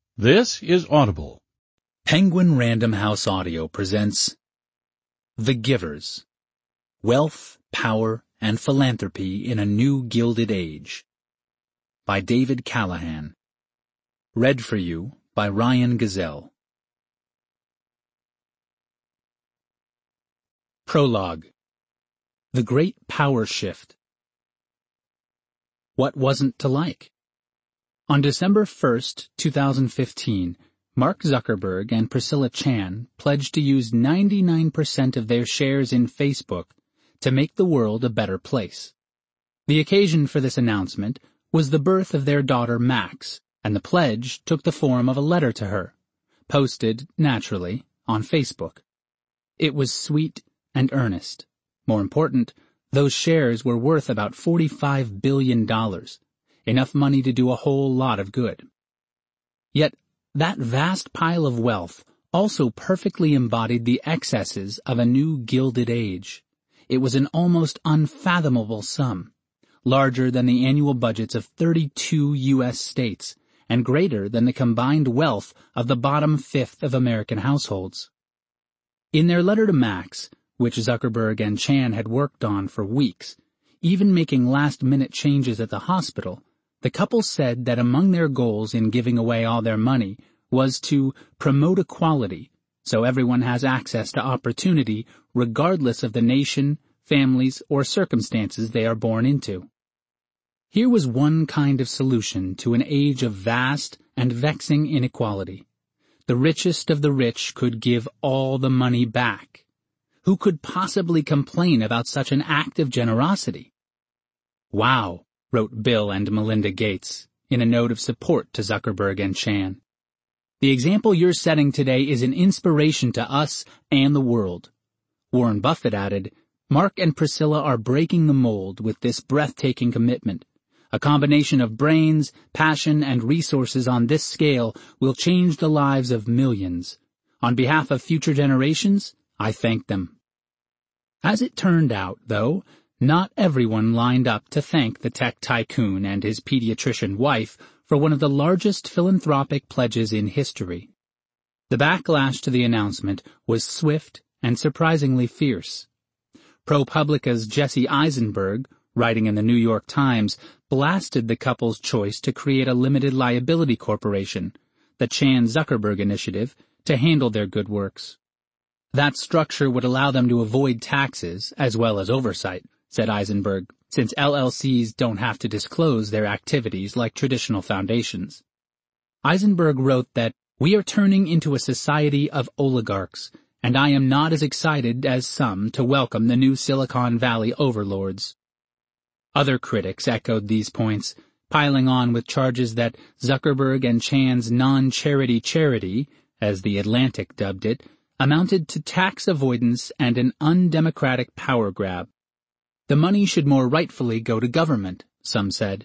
This is Audible. Penguin Random House Audio presents The Givers: Wealth, Power, and Philanthropy in a New Gilded Age by David Callahan. Read for you by Ryan Gazelle. Prologue. The Great Power Shift. What wasn't to like? On December 1st, 2015, Mark Zuckerberg and Priscilla Chan pledged to use 99% of their shares in Facebook to make the world a better place. The occasion for this announcement was the birth of their daughter Max, and the pledge took the form of a letter to her, posted, naturally, on Facebook. It was sweet and earnest. More important, those shares were worth about $45 billion. Enough money to do a whole lot of good. Yet, that vast pile of wealth also perfectly embodied the excesses of a new gilded age. It was an almost unfathomable sum, larger than the annual budgets of 32 U.S. states, and greater than the combined wealth of the bottom fifth of American households. In their letter to Max, which Zuckerberg and Chan had worked on for weeks, even making last-minute changes at the hospital, the couple said that among their goals in giving away all their money was to promote equality, so everyone has access to opportunity regardless of the nation, families, or circumstances they are born into. Here was one kind of solution to an age of vast and vexing inequality. The richest of the rich could give all the money back. Who could possibly complain about such an act of generosity? Wow, wrote Bill and Melinda Gates in a note of support to Zuckerberg and Chan. The example you're setting today is an inspiration to us and the world. Warren Buffett added, Mark and Priscilla are breaking the mold with this breathtaking commitment. A combination of brains, passion, and resources on this scale will change the lives of millions. On behalf of future generations, I thank them. As it turned out, though, not everyone lined up to thank the tech tycoon and his pediatrician wife for one of the largest philanthropic pledges in history. The backlash to the announcement was swift and surprisingly fierce. ProPublica's Jesse Eisenberg, writing in the New York Times, blasted the couple's choice to create a limited liability corporation, the Chan-Zuckerberg Initiative, to handle their good works. That structure would allow them to avoid taxes as well as oversight, said Eisenberg, since LLCs don't have to disclose their activities like traditional foundations. Eisenberg wrote that, "We are turning into a society of oligarchs, and I am not as excited as some to welcome the new Silicon Valley overlords." Other critics echoed these points, piling on with charges that Zuckerberg and Chan's non-charity charity, as The Atlantic dubbed it, amounted to tax avoidance and an undemocratic power grab. The money should more rightfully go to government, some said.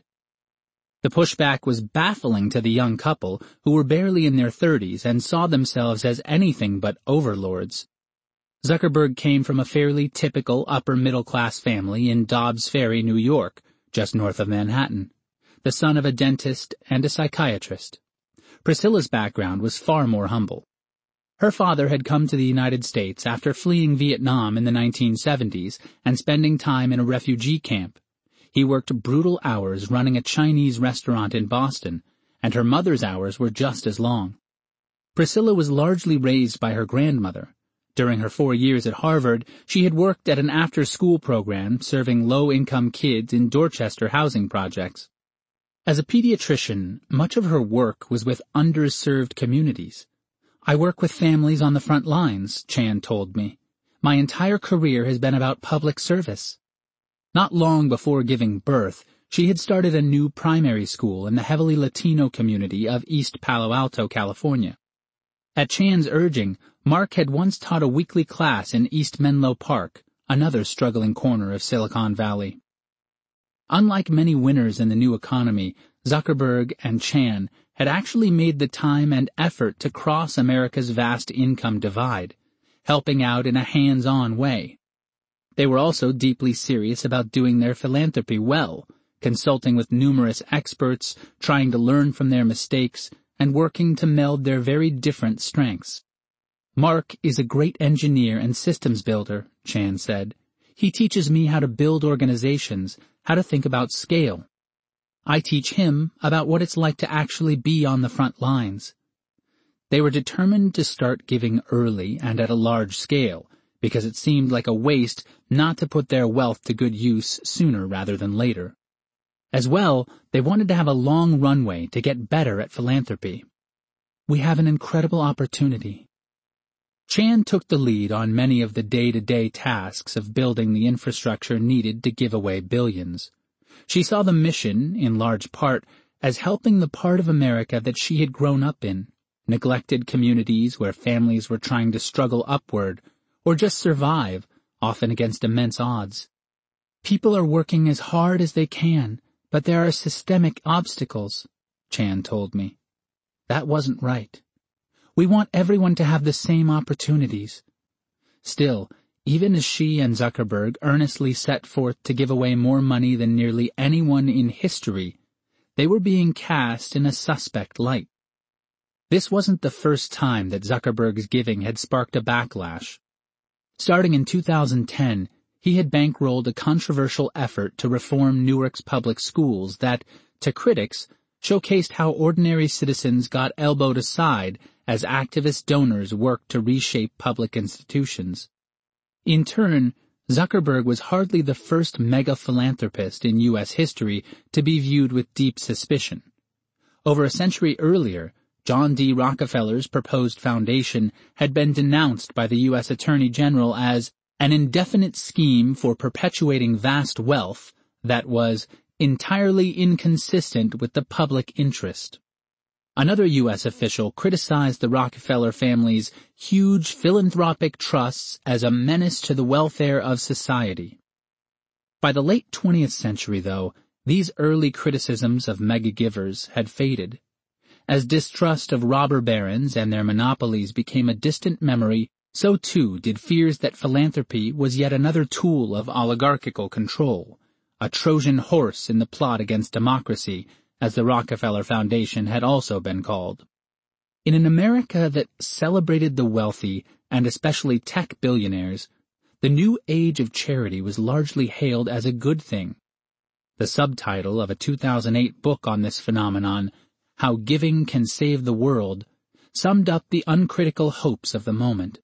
The pushback was baffling to the young couple, who were barely in their 30s and saw themselves as anything but overlords. Zuckerberg came from a fairly typical upper-middle-class family in Dobbs Ferry, New York, just north of Manhattan, the son of a dentist and a psychiatrist. Priscilla's background was far more humble. Her father had come to the United States after fleeing Vietnam in the 1970s and spending time in a refugee camp. He worked brutal hours running a Chinese restaurant in Boston, and her mother's hours were just as long. Priscilla was largely raised by her grandmother. During her 4 years at Harvard, she had worked at an after-school program serving low-income kids in Dorchester housing projects. As a pediatrician, much of her work was with underserved communities. "I work with families on the front lines," Chan told me. "My entire career has been about public service." Not long before giving birth, she had started a new primary school in the heavily Latino community of East Palo Alto, California. At Chan's urging, Mark had once taught a weekly class in East Menlo Park, another struggling corner of Silicon Valley. Unlike many winners in the new economy, Zuckerberg and Chan had actually made the time and effort to cross America's vast income divide, helping out in a hands-on way. They were also deeply serious about doing their philanthropy well, consulting with numerous experts, trying to learn from their mistakes, and working to meld their very different strengths. Mark is a great engineer and systems builder, Chan said. He teaches me how to build organizations, how to think about scale. I teach him about what it's like to actually be on the front lines. They were determined to start giving early and at a large scale, because it seemed like a waste not to put their wealth to good use sooner rather than later. As well, they wanted to have a long runway to get better at philanthropy. We have an incredible opportunity. Chan took the lead on many of the day-to-day tasks of building the infrastructure needed to give away billions. She saw the mission, in large part, as helping the part of America that she had grown up in, neglected communities where families were trying to struggle upward, or just survive, often against immense odds. People are working as hard as they can, but there are systemic obstacles, Chan told me. That wasn't right. We want everyone to have the same opportunities. Still, even as she and Zuckerberg earnestly set forth to give away more money than nearly anyone in history, they were being cast in a suspect light. This wasn't the first time that Zuckerberg's giving had sparked a backlash. Starting in 2010, he had bankrolled a controversial effort to reform Newark's public schools that, to critics, showcased how ordinary citizens got elbowed aside as activist donors worked to reshape public institutions. In turn, Zuckerberg was hardly the first mega-philanthropist in U.S. history to be viewed with deep suspicion. Over a century earlier, John D. Rockefeller's proposed foundation had been denounced by the U.S. Attorney General as an indefinite scheme for perpetuating vast wealth that was entirely inconsistent with the public interest. Another U.S. official criticized the Rockefeller family's huge philanthropic trusts as a menace to the welfare of society. By the late 20th century, though, these early criticisms of mega-givers had faded. As distrust of robber barons and their monopolies became a distant memory, so too did fears that philanthropy was yet another tool of oligarchical control, a Trojan horse in the plot against democracy, as the Rockefeller Foundation had also been called. In an America that celebrated the wealthy, and especially tech billionaires, the new age of charity was largely hailed as a good thing. The subtitle of a 2008 book on this phenomenon, How Giving Can Save the World, summed up the uncritical hopes of the moment.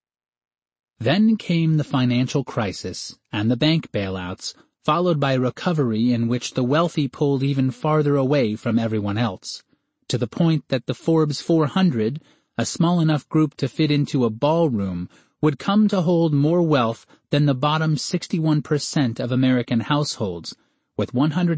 Then came the financial crisis and the bank bailouts, followed by a recovery in which the wealthy pulled even farther away from everyone else, to the point that the Forbes 400, a small enough group to fit into a ballroom, would come to hold more wealth than the bottom 61% of American households, with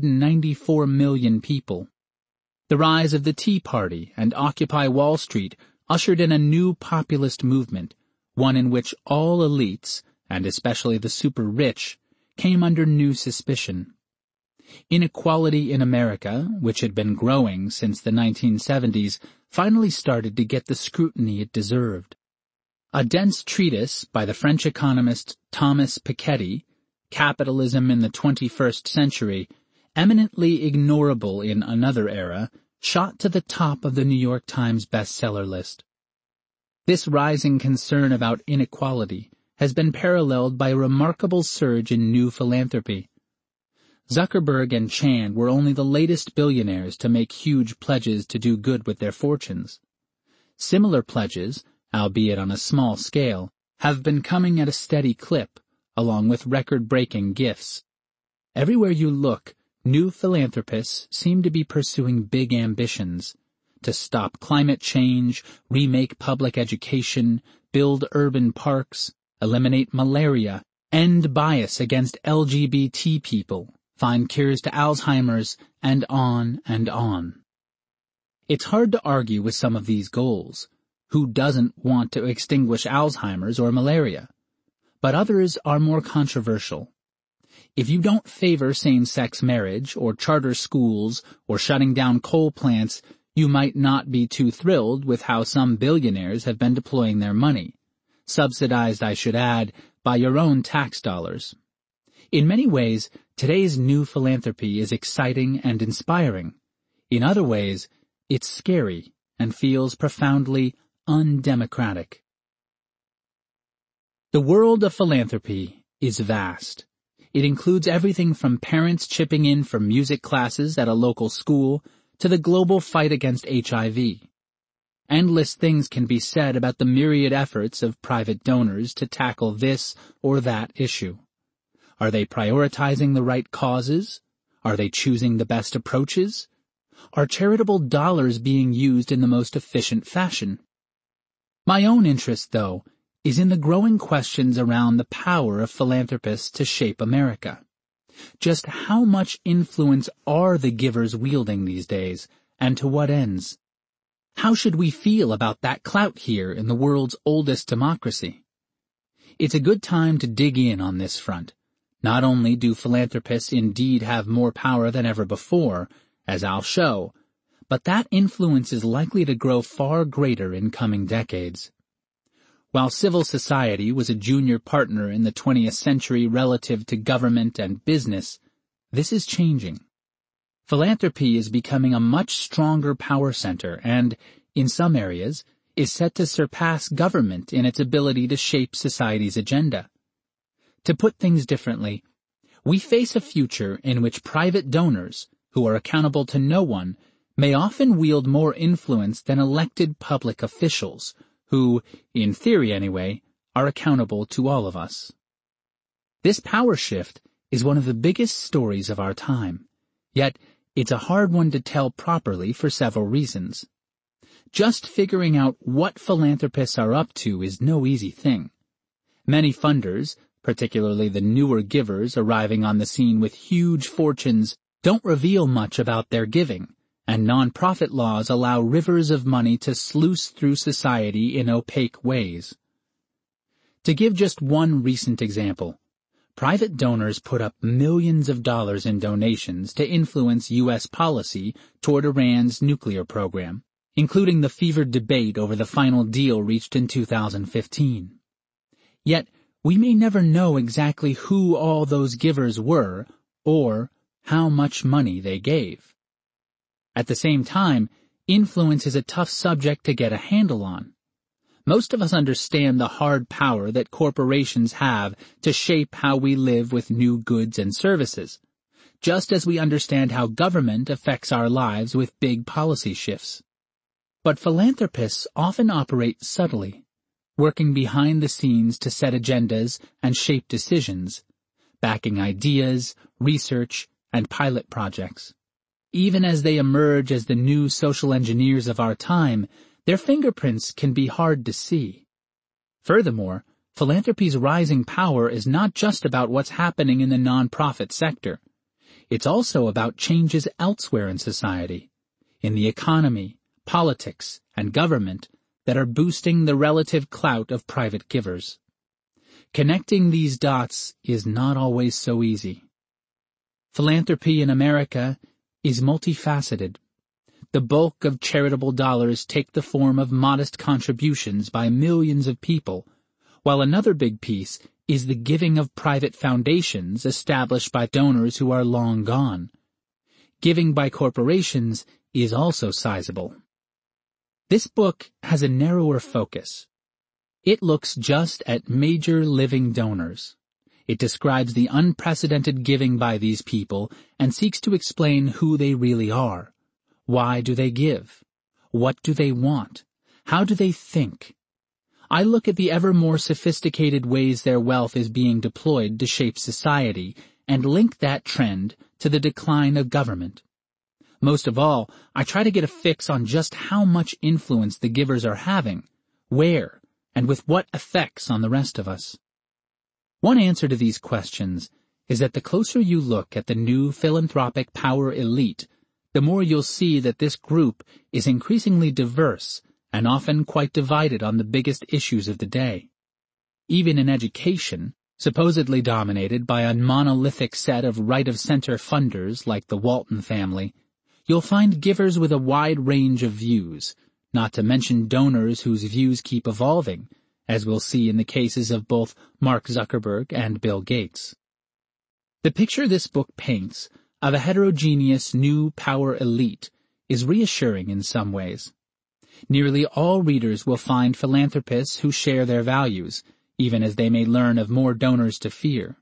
194 million people. The rise of the Tea Party and Occupy Wall Street ushered in a new populist movement, one in which all elites, and especially the super-rich, came under new suspicion. Inequality in America, which had been growing since the 1970s, finally started to get the scrutiny it deserved. A dense treatise by the French economist Thomas Piketty, Capitalism in the 21st Century, eminently ignorable in another era, shot to the top of the New York Times bestseller list. This rising concern about inequality has been paralleled by a remarkable surge in new philanthropy. Zuckerberg and Chan were only the latest billionaires to make huge pledges to do good with their fortunes. Similar pledges, albeit on a small scale, have been coming at a steady clip, along with record-breaking gifts. Everywhere you look, new philanthropists seem to be pursuing big ambitions to stop climate change, remake public education, build urban parks, eliminate malaria, end bias against LGBT people, find cures to Alzheimer's, and on and on. It's hard to argue with some of these goals. Who doesn't want to extinguish Alzheimer's or malaria? But others are more controversial. If you don't favor same-sex marriage, or charter schools, or shutting down coal plants, you might not be too thrilled with how some billionaires have been deploying their money. Subsidized, I should add, by your own tax dollars. In many ways, today's new philanthropy is exciting and inspiring. In other ways, it's scary and feels profoundly undemocratic. The world of philanthropy is vast. It includes everything from parents chipping in for music classes at a local school to the global fight against HIV. Endless things can be said about the myriad efforts of private donors to tackle this or that issue. Are they prioritizing the right causes? Are they choosing the best approaches? Are charitable dollars being used in the most efficient fashion? My own interest, though, is in the growing questions around the power of philanthropists to shape America. Just how much influence are the givers wielding these days, and to what ends? How should we feel about that clout here in the world's oldest democracy? It's a good time to dig in on this front. Not only do philanthropists indeed have more power than ever before, as I'll show, but that influence is likely to grow far greater in coming decades. While civil society was a junior partner in the 20th century relative to government and business, this is changing. Philanthropy is becoming a much stronger power center and, in some areas, is set to surpass government in its ability to shape society's agenda. To put things differently, we face a future in which private donors, who are accountable to no one, may often wield more influence than elected public officials, who, in theory anyway, are accountable to all of us. This power shift is one of the biggest stories of our time, yet it's a hard one to tell properly for several reasons. Just figuring out what philanthropists are up to is no easy thing. Many funders, particularly the newer givers arriving on the scene with huge fortunes, don't reveal much about their giving, and nonprofit laws allow rivers of money to sluice through society in opaque ways. To give just one recent example, private donors put up millions of dollars in donations to influence U.S. policy toward Iran's nuclear program, including the fevered debate over the final deal reached in 2015. Yet, we may never know exactly who all those givers were or how much money they gave. At the same time, influence is a tough subject to get a handle on. Most of us understand the hard power that corporations have to shape how we live with new goods and services, just as we understand how government affects our lives with big policy shifts. But philanthropists often operate subtly, working behind the scenes to set agendas and shape decisions, backing ideas, research, and pilot projects. Even as they emerge as the new social engineers of our time, their fingerprints can be hard to see. Furthermore, philanthropy's rising power is not just about what's happening in the nonprofit sector. It's also about changes elsewhere in society, in the economy, politics, and government that are boosting the relative clout of private givers. Connecting these dots is not always so easy. Philanthropy in America is multifaceted. The bulk of charitable dollars take the form of modest contributions by millions of people, while another big piece is the giving of private foundations established by donors who are long gone. Giving by corporations is also sizable. This book has a narrower focus. It looks just at major living donors. It describes the unprecedented giving by these people and seeks to explain who they really are. Why do they give? What do they want? How do they think? I look at the ever more sophisticated ways their wealth is being deployed to shape society and link that trend to the decline of government. Most of all, I try to get a fix on just how much influence the givers are having, where, and with what effects on the rest of us. One answer to these questions is that the closer you look at the new philanthropic power elite, the more you'll see that this group is increasingly diverse and often quite divided on the biggest issues of the day. Even in education, supposedly dominated by a monolithic set of right-of-center funders like the Walton family, you'll find givers with a wide range of views, not to mention donors whose views keep evolving, as we'll see in the cases of both Mark Zuckerberg and Bill Gates. The picture this book paints of a heterogeneous new power elite is reassuring in some ways. Nearly all readers will find philanthropists who share their values, even as they may learn of more donors to fear.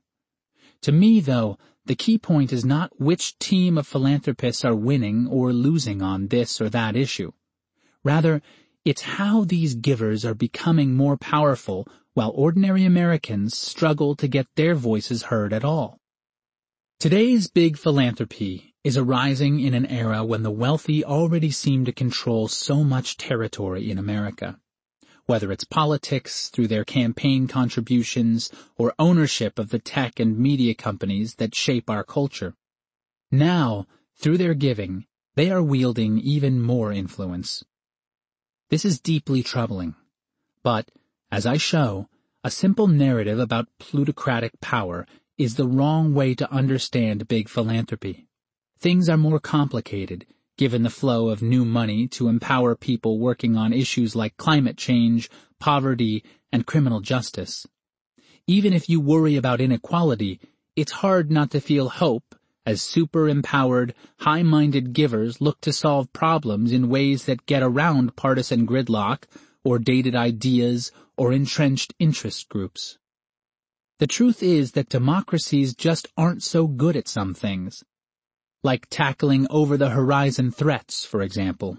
To me, though, the key point is not which team of philanthropists are winning or losing on this or that issue. Rather, it's how these givers are becoming more powerful while ordinary Americans struggle to get their voices heard at all. Today's big philanthropy is arising in an era when the wealthy already seem to control so much territory in America. Whether it's politics through their campaign contributions or ownership of the tech and media companies that shape our culture. Now, through their giving, they are wielding even more influence. This is deeply troubling. But, as I show, a simple narrative about plutocratic power is the wrong way to understand big philanthropy. Things are more complicated, given the flow of new money to empower people working on issues like climate change, poverty, and criminal justice. Even if you worry about inequality, it's hard not to feel hope as super-empowered, high-minded givers look to solve problems in ways that get around partisan gridlock or dated ideas or entrenched interest groups. The truth is that democracies just aren't so good at some things, like tackling over-the-horizon threats, for example.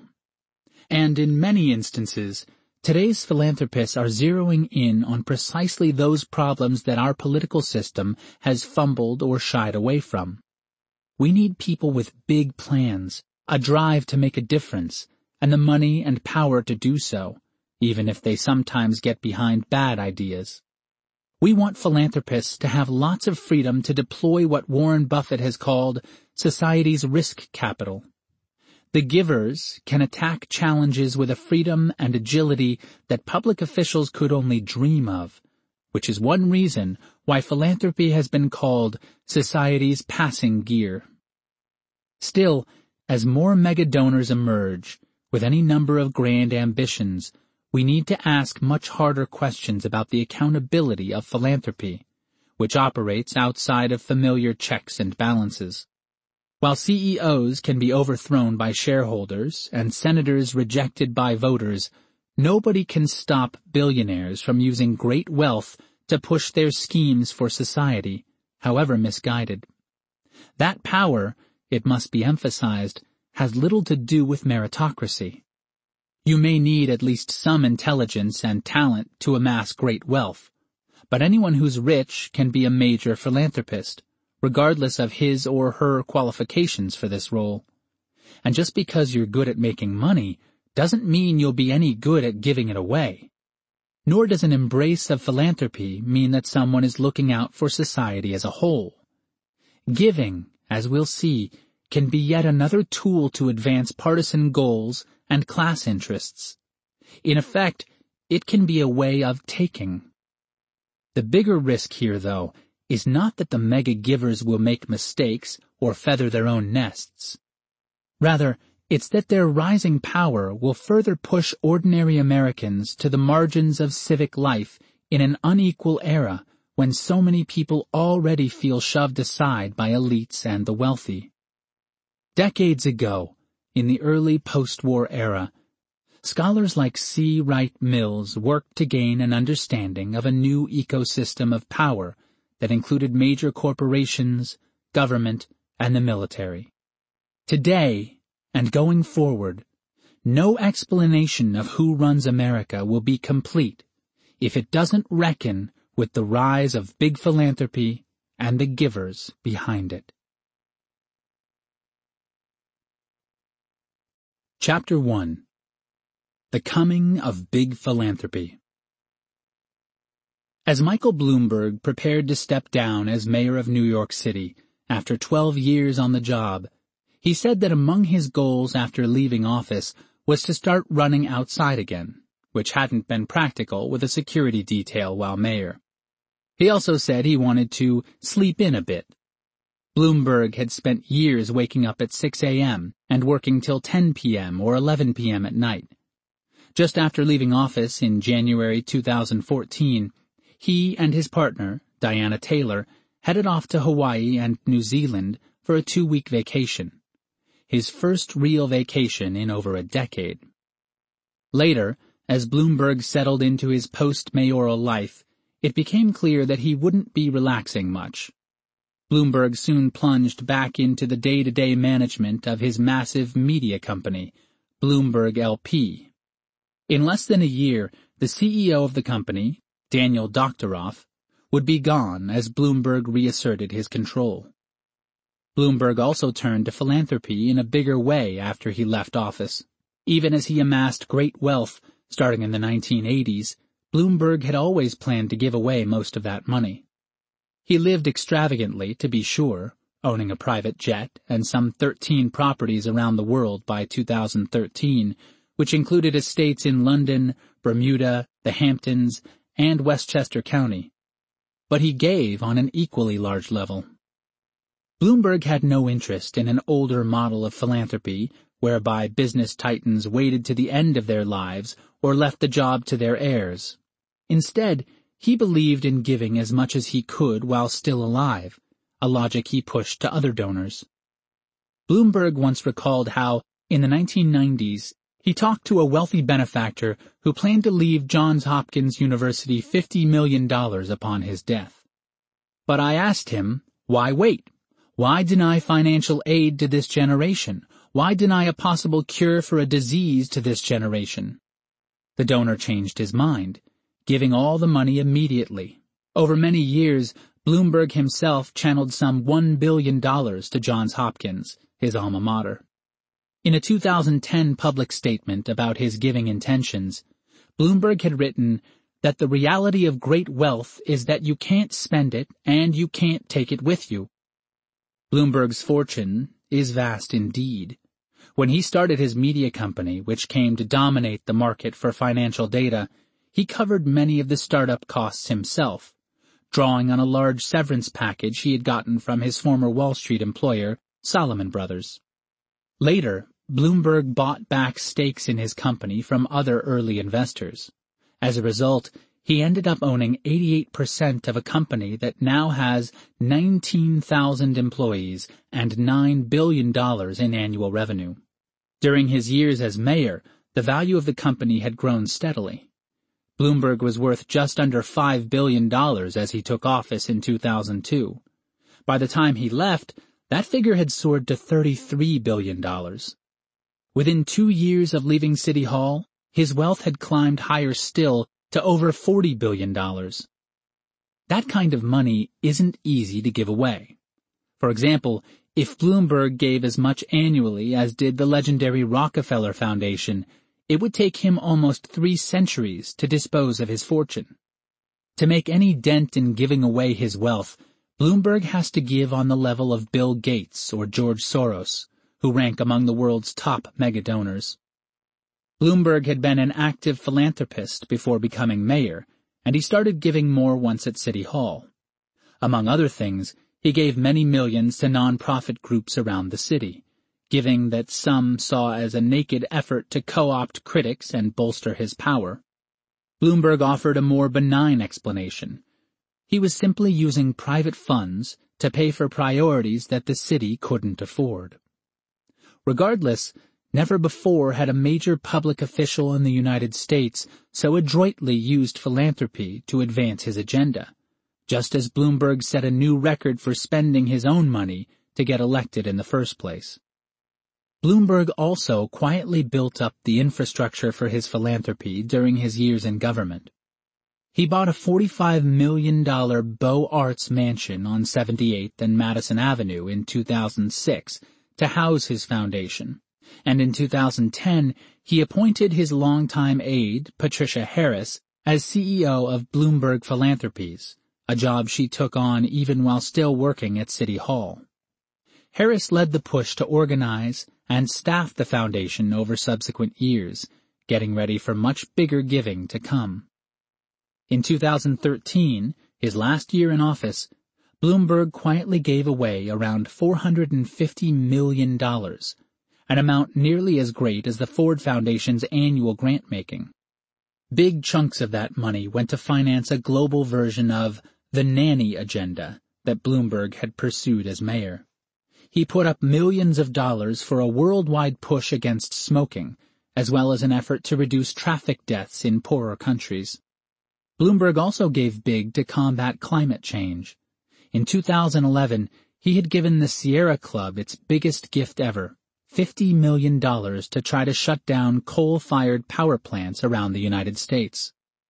And in many instances, today's philanthropists are zeroing in on precisely those problems that our political system has fumbled or shied away from. We need people with big plans, a drive to make a difference, and the money and power to do so, even if they sometimes get behind bad ideas. We want philanthropists to have lots of freedom to deploy what Warren Buffett has called society's risk capital. The givers can attack challenges with a freedom and agility that public officials could only dream of, which is one reason why philanthropy has been called society's passing gear. Still, as more mega donors emerge, with any number of grand ambitions, we need to ask much harder questions about the accountability of philanthropy, which operates outside of familiar checks and balances. While CEOs can be overthrown by shareholders and senators rejected by voters, nobody can stop billionaires from using great wealth to push their schemes for society, however misguided. That power, it must be emphasized, has little to do with meritocracy. You may need at least some intelligence and talent to amass great wealth, but anyone who's rich can be a major philanthropist, regardless of his or her qualifications for this role. And just because you're good at making money doesn't mean you'll be any good at giving it away. Nor does an embrace of philanthropy mean that someone is looking out for society as a whole. Giving, as we'll see, can be yet another tool to advance partisan goals and class interests. In effect, it can be a way of taking. The bigger risk here, though, is not that the mega givers will make mistakes or feather their own nests. Rather, it's that their rising power will further push ordinary Americans to the margins of civic life in an unequal era when so many people already feel shoved aside by elites and the wealthy. Decades ago, in the early post-war era, scholars like C. Wright Mills worked to gain an understanding of a new ecosystem of power that included major corporations, government, and the military. Today, and going forward, no explanation of who runs America will be complete if it doesn't reckon with the rise of big philanthropy and the givers behind it. Chapter 1. The Coming of Big Philanthropy. As Michael Bloomberg prepared to step down as mayor of New York City after 12 years on the job, he said that among his goals after leaving office was to start running outside again, which hadn't been practical with a security detail while mayor. He also said he wanted to sleep in a bit. Bloomberg had spent years waking up at 6 a.m. and working till 10 p.m. or 11 p.m. at night. Just after leaving office in January 2014, he and his partner, Diana Taylor, headed off to Hawaii and New Zealand for a 2-week vacation. His first real vacation in over a decade. Later, as Bloomberg settled into his post-mayoral life, it became clear that he wouldn't be relaxing much. Bloomberg soon plunged back into the day-to-day management of his massive media company, Bloomberg LP. In less than a year, the CEO of the company, Daniel Doktoroff, would be gone as Bloomberg reasserted his control. Bloomberg also turned to philanthropy in a bigger way after he left office. Even as he amassed great wealth, starting in the 1980s, Bloomberg had always planned to give away most of that money. He lived extravagantly, to be sure, owning a private jet and some 13 properties around the world by 2013, which included estates in London, Bermuda, the Hamptons, and Westchester County. But he gave on an equally large level. Bloomberg had no interest in an older model of philanthropy whereby business titans waited to the end of their lives or left the job to their heirs. Instead, he believed in giving as much as he could while still alive, a logic he pushed to other donors. Bloomberg once recalled how, in the 1990s, he talked to a wealthy benefactor who planned to leave Johns Hopkins University $50 million upon his death. But I asked him, why wait? Why deny financial aid to this generation? Why deny a possible cure for a disease to this generation? The donor changed his mind, giving all the money immediately. Over many years, Bloomberg himself channeled some $1 billion to Johns Hopkins, his alma mater. In a 2010 public statement about his giving intentions, Bloomberg had written that the reality of great wealth is that you can't spend it and you can't take it with you. Bloomberg's fortune is vast indeed. When he started his media company, which came to dominate the market for financial data, he covered many of the startup costs himself, drawing on a large severance package he had gotten from his former Wall Street employer, Salomon Brothers. Later, Bloomberg bought back stakes in his company from other early investors. As a result, he ended up owning 88% of a company that now has 19,000 employees and $9 billion in annual revenue. During his years as mayor, the value of the company had grown steadily. Bloomberg was worth just under $5 billion as he took office in 2002. By the time he left, that figure had soared to $33 billion. Within 2 years of leaving City Hall, his wealth had climbed higher still to over $40 billion. That kind of money isn't easy to give away. For example, if Bloomberg gave as much annually as did the legendary Rockefeller Foundation, it would take him almost 3 centuries to dispose of his fortune. To make any dent in giving away his wealth, Bloomberg has to give on the level of Bill Gates or George Soros, who rank among the world's top mega-donors. Bloomberg had been an active philanthropist before becoming mayor, and he started giving more once at City Hall. Among other things, he gave many millions to non-profit groups around the city, giving that some saw as a naked effort to co-opt critics and bolster his power. Bloomberg offered a more benign explanation. He was simply using private funds to pay for priorities that the city couldn't afford. Regardless, never before had a major public official in the United States so adroitly used philanthropy to advance his agenda, just as Bloomberg set a new record for spending his own money to get elected in the first place. Bloomberg also quietly built up the infrastructure for his philanthropy during his years in government. He bought a $45 million Beaux Arts mansion on 78th and Madison Avenue in 2006 to house his foundation, and in 2010 he appointed his longtime aide, Patricia Harris, as CEO of Bloomberg Philanthropies, a job she took on even while still working at City Hall. Harris led the push to organize and staff the foundation over subsequent years, getting ready for much bigger giving to come. In 2013, his last year in office, Bloomberg quietly gave away around $450 million, an amount nearly as great as the Ford Foundation's annual grant-making. Big chunks of that money went to finance a global version of the nanny agenda that Bloomberg had pursued as mayor. He put up millions of dollars for a worldwide push against smoking, as well as an effort to reduce traffic deaths in poorer countries. Bloomberg also gave big to combat climate change. In 2011, he had given the Sierra Club its biggest gift ever, $50 million to try to shut down coal-fired power plants around the United States.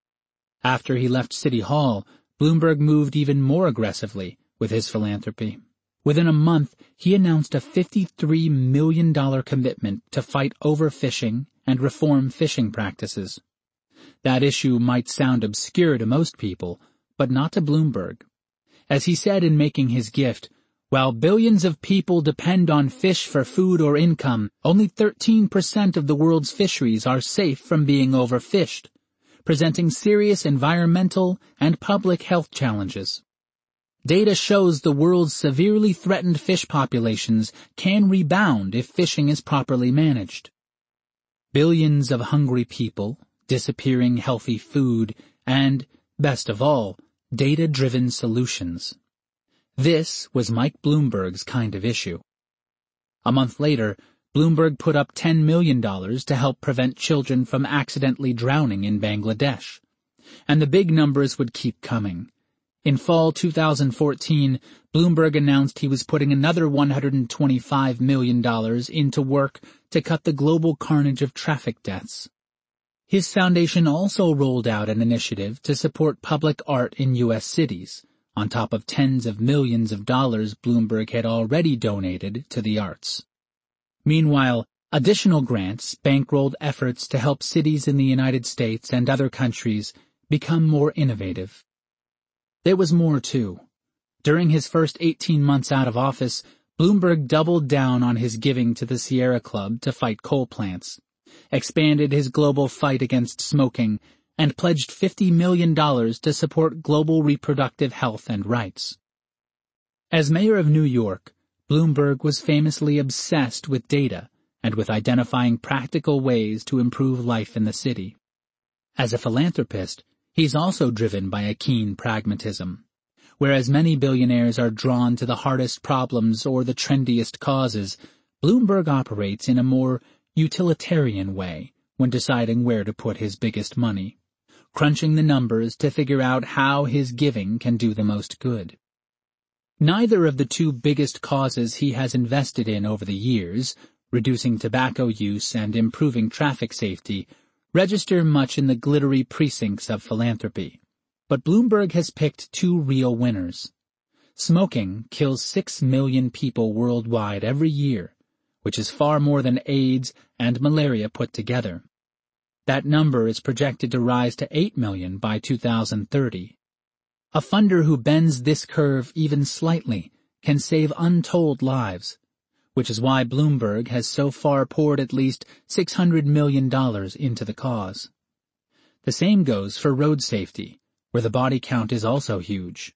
After he left City Hall, Bloomberg moved even more aggressively with his philanthropy. Within a month, he announced a $53 million commitment to fight overfishing and reform fishing practices. That issue might sound obscure to most people, but not to Bloomberg. As he said in making his gift, while billions of people depend on fish for food or income, only 13% of the world's fisheries are safe from being overfished, presenting serious environmental and public health challenges. Data shows the world's severely threatened fish populations can rebound if fishing is properly managed. Billions of hungry people, disappearing healthy food, and, best of all, data-driven solutions. This was Mike Bloomberg's kind of issue. A month later, Bloomberg put up $10 million to help prevent children from accidentally drowning in Bangladesh. And the big numbers would keep coming. In fall 2014, Bloomberg announced he was putting another $125 million into work to cut the global carnage of traffic deaths. His foundation also rolled out an initiative to support public art in U.S. cities, on top of tens of millions of dollars Bloomberg had already donated to the arts. Meanwhile, additional grants bankrolled efforts to help cities in the United States and other countries become more innovative. There was more, too. During his first 18 months out of office, Bloomberg doubled down on his giving to the Sierra Club to fight coal plants, expanded his global fight against smoking, and pledged $50 million to support global reproductive health and rights. As mayor of New York, Bloomberg was famously obsessed with data and with identifying practical ways to improve life in the city. As a philanthropist, he's also driven by a keen pragmatism. Whereas many billionaires are drawn to the hardest problems or the trendiest causes, Bloomberg operates in a more utilitarian way when deciding where to put his biggest money, crunching the numbers to figure out how his giving can do the most good. Neither of the two biggest causes he has invested in over the years, reducing tobacco use and improving traffic safety, register much in the glittery precincts of philanthropy. But Bloomberg has picked two real winners. Smoking kills 6 million people worldwide every year, which is far more than AIDS and malaria put together. That number is projected to rise to 8 million by 2030. A funder who bends this curve even slightly can save untold lives, which is why Bloomberg has so far poured at least $600 million into the cause. The same goes for road safety, where the body count is also huge.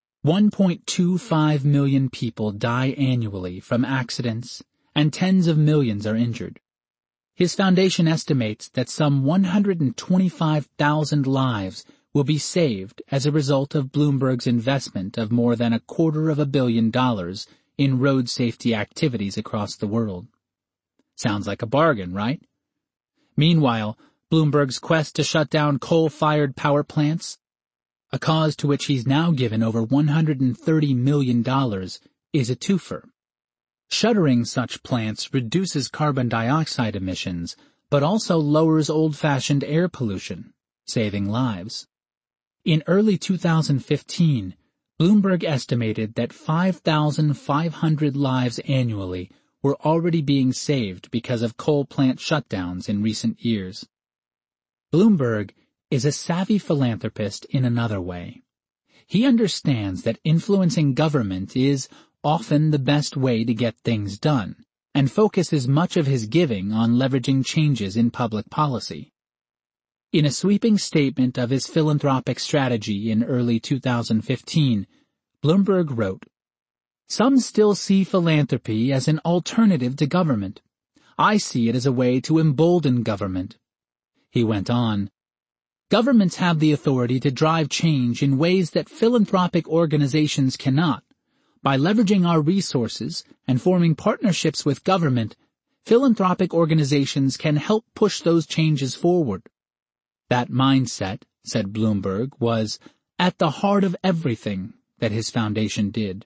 1.25 million people die annually from accidents, and tens of millions are injured. His foundation estimates that some 125,000 lives will be saved as a result of Bloomberg's investment of more than $250 million in road safety activities across the world. Sounds like a bargain, right? Meanwhile, Bloomberg's quest to shut down coal-fired power plants, a cause to which he's now given over $130 million, is a twofer. Shuttering such plants reduces carbon dioxide emissions, but also lowers old-fashioned air pollution, saving lives. In early 2015, Bloomberg estimated that 5,500 lives annually were already being saved because of coal plant shutdowns in recent years. Bloomberg is a savvy philanthropist in another way. He understands that influencing government is often the best way to get things done, and focuses much of his giving on leveraging changes in public policy. In a sweeping statement of his philanthropic strategy in early 2015, Bloomberg wrote, "Some still see philanthropy as an alternative to government. I see it as a way to embolden government." He went on, "Governments have the authority to drive change in ways that philanthropic organizations cannot. By leveraging our resources and forming partnerships with government, philanthropic organizations can help push those changes forward. That mindset, said Bloomberg, was at the heart of everything that his foundation did.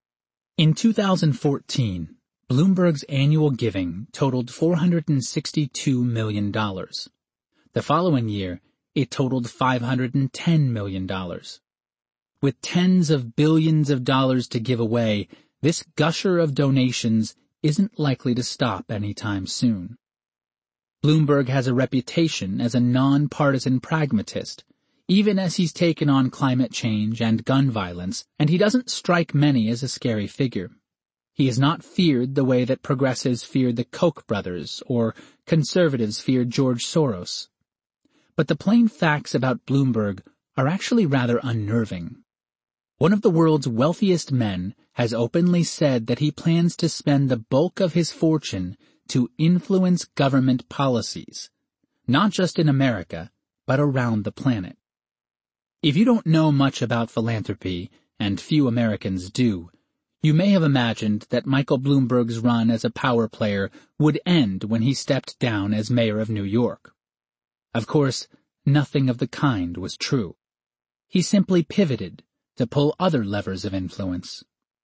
In 2014, Bloomberg's annual giving totaled $462 million. The following year, it totaled $510 million. With tens of billions of dollars to give away, this gusher of donations isn't likely to stop anytime soon. Bloomberg has a reputation as a non-partisan pragmatist, even as he's taken on climate change and gun violence, and he doesn't strike many as a scary figure. He is not feared the way that progressives feared the Koch brothers or conservatives feared George Soros. But the plain facts about Bloomberg are actually rather unnerving. One of the world's wealthiest men has openly said that he plans to spend the bulk of his fortune to influence government policies, not just in America, but around the planet. If you don't know much about philanthropy, and few Americans do, you may have imagined that Michael Bloomberg's run as a power player would end when he stepped down as mayor of New York. Of course, nothing of the kind was true. He simply pivoted to pull other levers of influence.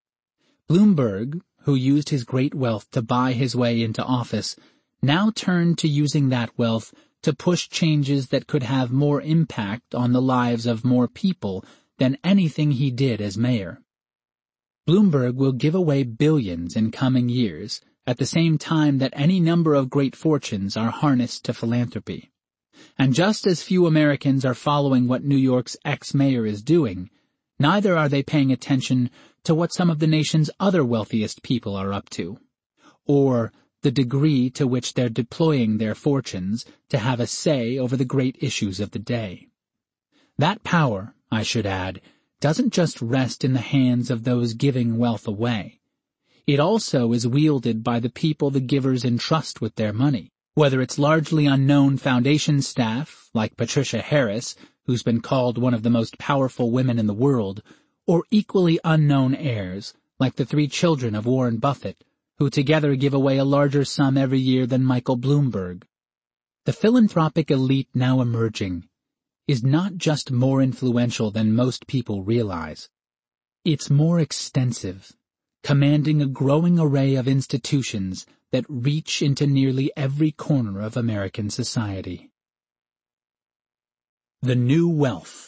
Bloomberg, who used his great wealth to buy his way into office, now turned to using that wealth to push changes that could have more impact on the lives of more people than anything he did as mayor. Bloomberg will give away billions in coming years, at the same time that any number of great fortunes are harnessed to philanthropy. And just as few Americans are following what New York's ex-mayor is doing, neither are they paying attention to what some of the nation's other wealthiest people are up to, or the degree to which they're deploying their fortunes to have a say over the great issues of the day. That power, I should add, doesn't just rest in the hands of those giving wealth away. It also is wielded by the people the givers entrust with their money, whether it's largely unknown foundation staff, like Patricia Harris, who's been called one of the most powerful women in the world, or equally unknown heirs, like the 3 children of Warren Buffett, who together give away a larger sum every year than Michael Bloomberg. The philanthropic elite now emerging is not just more influential than most people realize. It's more extensive, commanding a growing array of institutions that reach into nearly every corner of American society. The new wealth.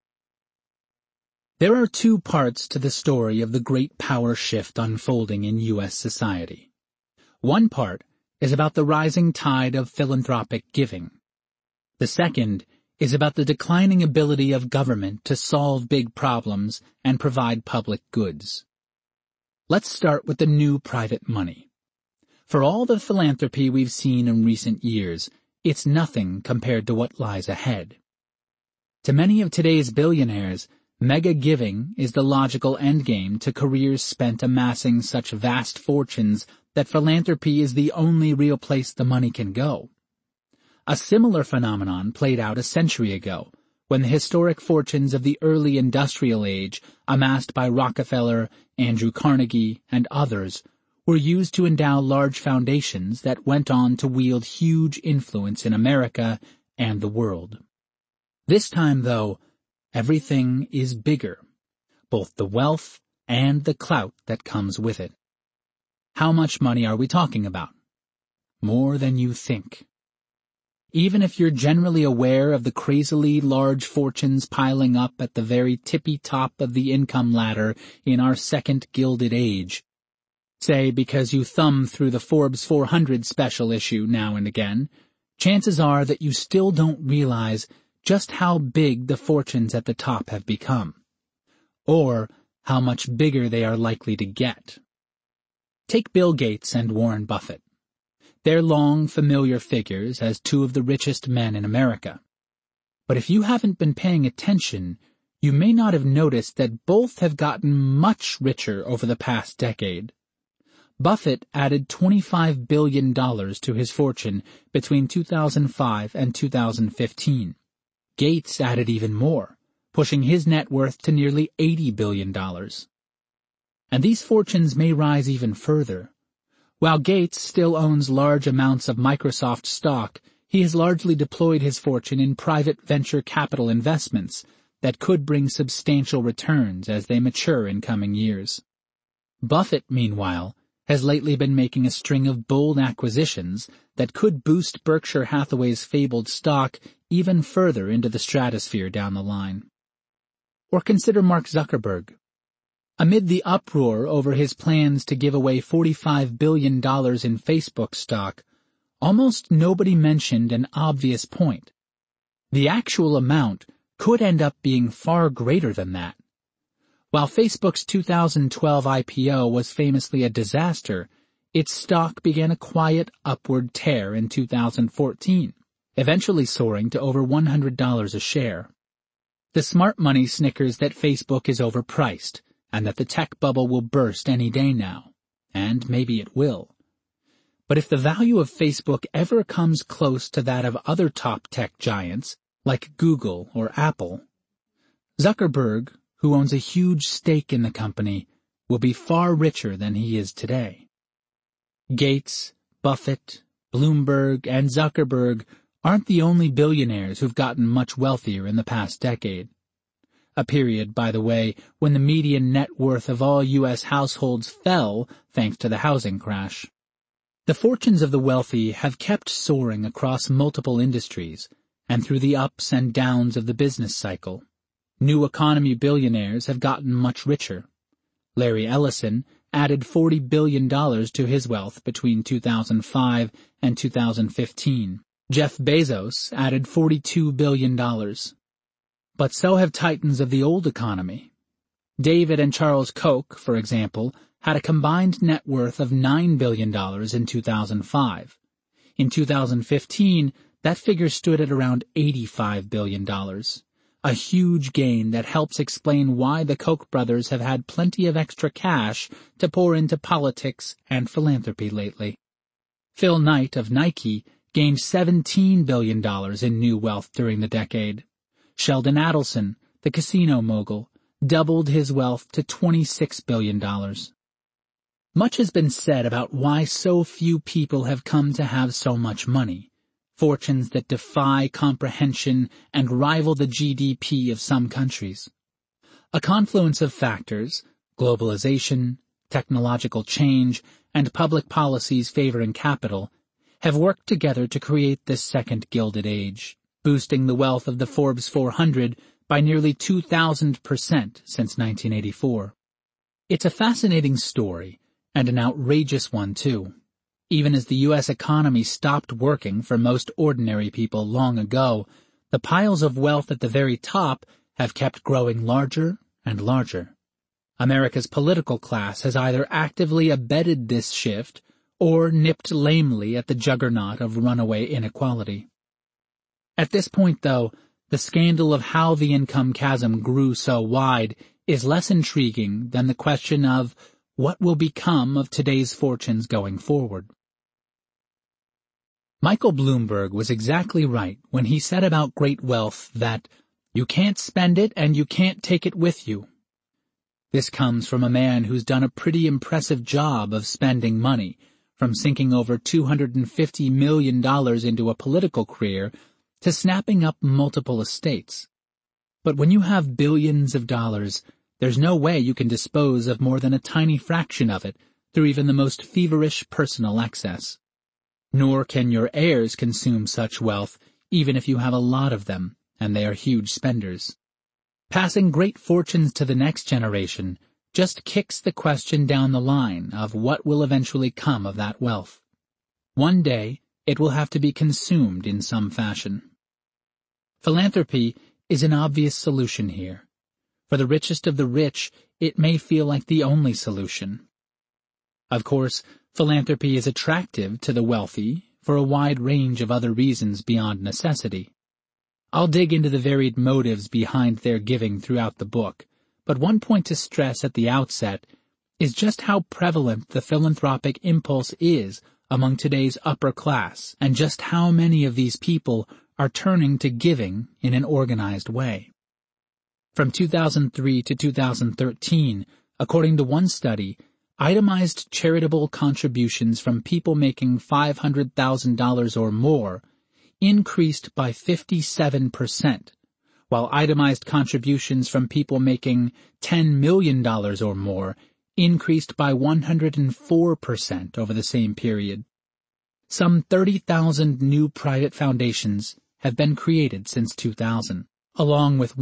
There are 2 parts to the story of the great power shift unfolding in U.S. society. One part is about the rising tide of philanthropic giving. The second is about the declining ability of government to solve big problems and provide public goods. Let's start with the new private money. For all the philanthropy we've seen in recent years, it's nothing compared to what lies ahead. To many of today's billionaires, mega giving is the logical endgame to careers spent amassing such vast fortunes that philanthropy is the only real place the money can go. A similar phenomenon played out a century ago, when the historic fortunes of the early industrial age, amassed by Rockefeller, Andrew Carnegie, and others, were used to endow large foundations that went on to wield huge influence in America and the world. This time, though, everything is bigger, both the wealth and the clout that comes with it. How much money are we talking about? More than you think. Even if you're generally aware of the crazily large fortunes piling up at the very tippy top of the income ladder in our second Gilded Age, say because you thumb through the Forbes 400 special issue now and again, chances are that you still don't realize just how big the fortunes at the top have become, or how much bigger they are likely to get. Take Bill Gates and Warren Buffett. They're long, familiar figures as 2 of the richest men in America. But if you haven't been paying attention, you may not have noticed that both have gotten much richer over the past decade. Buffett added $25 billion to his fortune between 2005 and 2015. Gates added even more, pushing his net worth to nearly $80 billion. And these fortunes may rise even further. While Gates still owns large amounts of Microsoft stock, he has largely deployed his fortune in private venture capital investments that could bring substantial returns as they mature in coming years. Buffett, meanwhile, has lately been making a string of bold acquisitions that could boost Berkshire Hathaway's fabled stock even further into the stratosphere down the line. Or consider Mark Zuckerberg. Amid the uproar over his plans to give away $45 billion in Facebook stock, almost nobody mentioned an obvious point. The actual amount could end up being far greater than that. While Facebook's 2012 IPO was famously a disaster, its stock began a quiet upward tear in 2014, eventually soaring to over $100 a share. The smart money snickers that Facebook is overpriced, and that the tech bubble will burst any day now. And maybe it will. But if the value of Facebook ever comes close to that of other top tech giants, like Google or Apple, Zuckerberg, who owns a huge stake in the company, will be far richer than he is today. Gates, Buffett, Bloomberg, and Zuckerberg aren't the only billionaires who've gotten much wealthier in the past decade. A period, by the way, when the median net worth of all U.S. households fell thanks to the housing crash. The fortunes of the wealthy have kept soaring across multiple industries and through the ups and downs of the business cycle. New economy billionaires have gotten much richer. Larry Ellison added $40 billion to his wealth between 2005 and 2015. Jeff Bezos added $42 billion. But so have titans of the old economy. David and Charles Koch, for example, had a combined net worth of $9 billion in 2005. In 2015, that figure stood at around $85 billion. A huge gain that helps explain why the Koch brothers have had plenty of extra cash to pour into politics and philanthropy lately. Phil Knight of Nike gained $17 billion in new wealth during the decade. Sheldon Adelson, the casino mogul, doubled his wealth to $26 billion. Much has been said about why so few people have come to have so much money, fortunes that defy comprehension and rival the GDP of some countries. A confluence of factors, globalization, technological change, and public policies favoring capital, have worked together to create this second Gilded Age, boosting the wealth of the Forbes 400 by nearly 2,000% since 1984. It's a fascinating story, and an outrageous one too. Even as the U.S. economy stopped working for most ordinary people long ago, the piles of wealth at the very top have kept growing larger and larger. America's political class has either actively abetted this shift or nipped lamely at the juggernaut of runaway inequality. At this point, though, the scandal of how the income chasm grew so wide is less intriguing than the question of what will become of today's fortunes going forward. Michael Bloomberg was exactly right when he said about great wealth that you can't spend it and you can't take it with you. This comes from a man who's done a pretty impressive job of spending money, from sinking over $250 million into a political career to snapping up multiple estates. But when you have billions of dollars, there's no way you can dispose of more than a tiny fraction of it through even the most feverish personal excess. Nor can your heirs consume such wealth, even if you have a lot of them, and they are huge spenders. Passing great fortunes to the next generation just kicks the question down the line of what will eventually come of that wealth. One day, it will have to be consumed in some fashion. Philanthropy is an obvious solution here. For the richest of the rich, it may feel like the only solution. Of course, philanthropy is attractive to the wealthy for a wide range of other reasons beyond necessity. I'll dig into the varied motives behind their giving throughout the book, but one point to stress at the outset is just how prevalent the philanthropic impulse is among today's upper class, and just how many of these people are turning to giving in an organized way. From 2003 to 2013, according to one study, itemized charitable contributions from people making $500,000 or more increased by 57%, while itemized contributions from people making $10 million or more increased by 104% over the same period. Some 30,000 new private foundations have been created since 2000, along with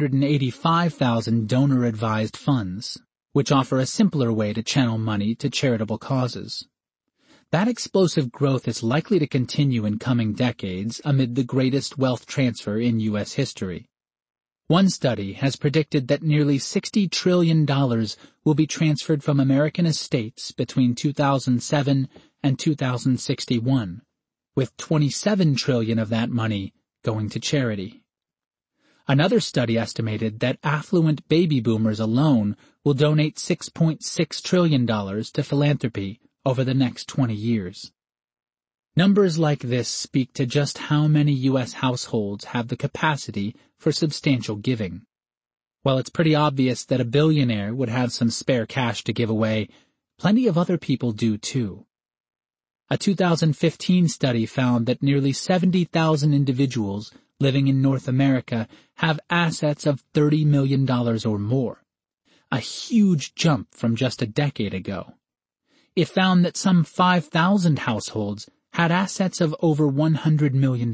185,000 donor-advised funds, which offer a simpler way to channel money to charitable causes. That explosive growth is likely to continue in coming decades amid the greatest wealth transfer in U.S. history. One study has predicted that nearly $60 trillion will be transferred from American estates between 2007 and 2061, with $27 trillion of that money going to charity. Another study estimated that affluent baby boomers alone will donate $6.6 trillion to philanthropy over the next 20 years. Numbers like this speak to just how many U.S. households have the capacity for substantial giving. While it's pretty obvious that a billionaire would have some spare cash to give away, plenty of other people do too. A 2015 study found that nearly 70,000 individuals living in North America have assets of $30 million or more, a huge jump from just a decade ago. It found that some 5,000 households had assets of over $100 million.